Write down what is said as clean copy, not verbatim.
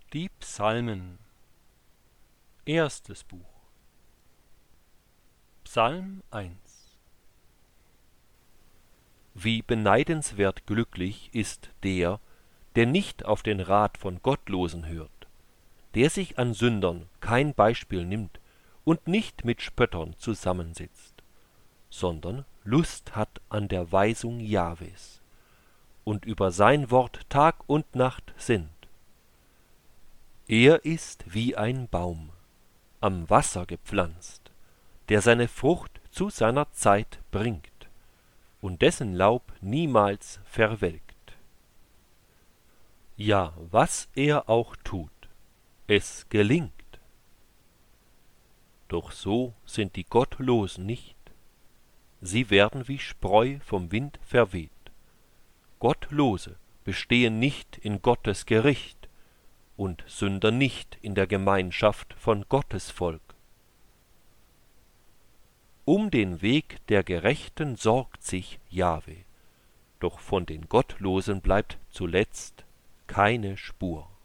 Die Psalmen. Erstes Buch. Psalm 1. Wie beneidenswert glücklich ist der, der nicht auf den Rat von Gottlosen hört, der sich an Sündern kein Beispiel nimmt und nicht mit Spöttern zusammensitzt, sondern Lust hat an der Weisung Jahwes und über sein Wort Tag und Nacht sinnt. Er ist wie ein Baum, am Wasser gepflanzt, der seine Frucht zu seiner Zeit bringt und dessen Laub niemals verwelkt. Ja, was er auch tut, es gelingt. Doch so sind die Gottlosen nicht. Sie werden wie Spreu vom Wind verweht. Gottlose bestehen nicht in Gottes Gericht und Sünder nicht in der Gemeinschaft von Gottes Volk. Um den Weg der Gerechten sorgt sich Jahwe, doch von den Gottlosen bleibt zuletzt keine Spur.